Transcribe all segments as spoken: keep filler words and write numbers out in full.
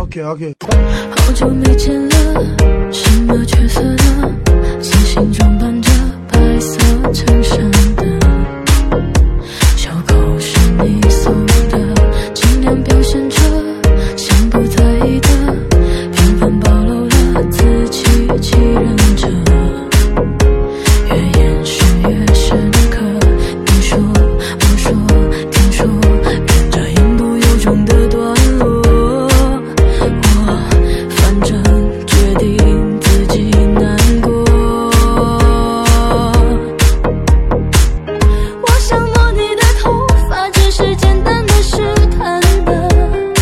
OK OK。 好久没见了，什么角色呢？细心装扮着白色衬衫的，袖口是你送的，尽量表现着像不在意的，频繁暴露了自己，欺人着，越掩饰越深刻。你说我说听说，跟着言不由衷的段落，我反正决定自己难过。我想摸你的头发，只是简单的试探的，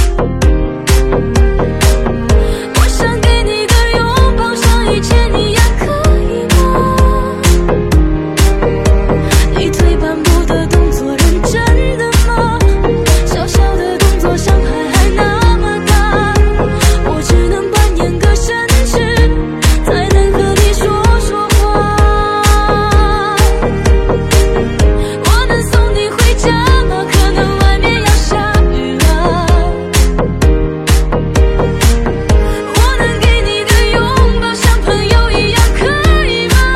我想给你个拥抱，像以前一样，可以吗？你退半步的动作认真的吗？小小的动作伤害还那么大，我只能扮演个绅士，才能和你说说话。我能送你回家吗？可能外面要下雨了。我能给你个拥抱，像朋友一样，可以吗？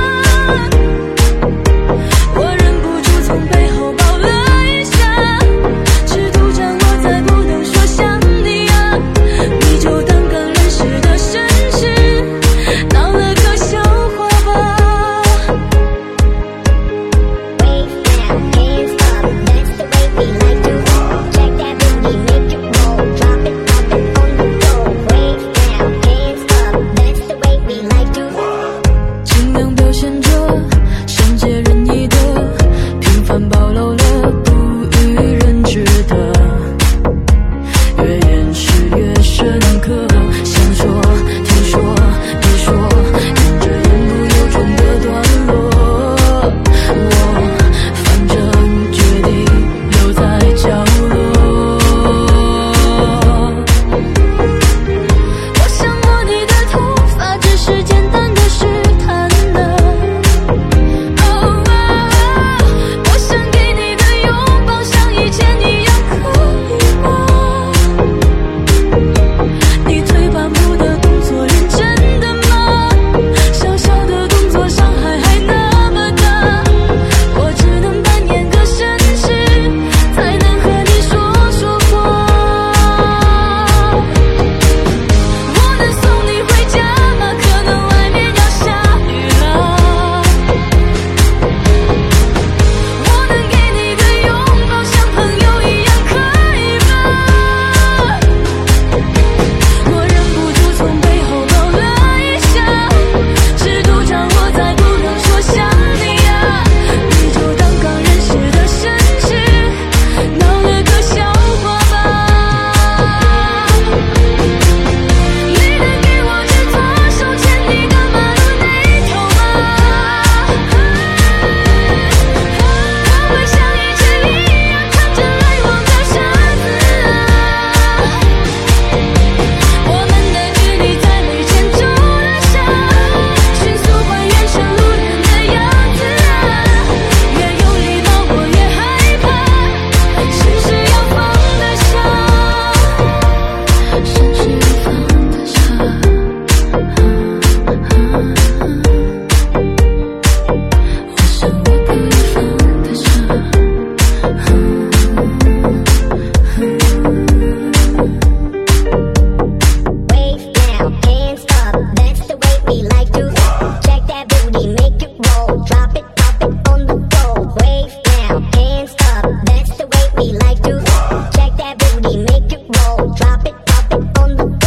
我忍不住从背后抱了一下，尺度掌握在不能说想你啊，你就当刚认识的绅士，闹了个笑话吧。尽量表现着善解人意的，频繁暴露了不与人知的，越掩饰越深刻。想说听说别说，跟着言不由衷的段落，我反正决定留在角落。我想摸你的头发，只是简单的试探的，我想给你个拥抱，像以前一样，可以吗？你退半步的动作认真的吗？小小的动作伤害还那么大，我只能扮演个绅士，才能和你说说话。我能送你回家吗？可能外面要下雨了。我能给你个拥抱，像朋友一样，可以吗？我忍不住从背后抱了一下，尺度掌握在不能说想你啊，你就当刚认识的绅士，闹了个笑话吧。你能给我只左手牵你到马路那头吗？我会像以前一样看着来往的车子啊，我们的距离在没牵住的下，迅速还原成路人的样子啊，越有礼貌我越害怕，是时要放得下，是时要放得下。我想我可以放得下。 Wave down, hands up, that's the way we like to. Check that booty, make it roll, drop it, drop it on the floor. Wave down, hands up, that's the way we like to.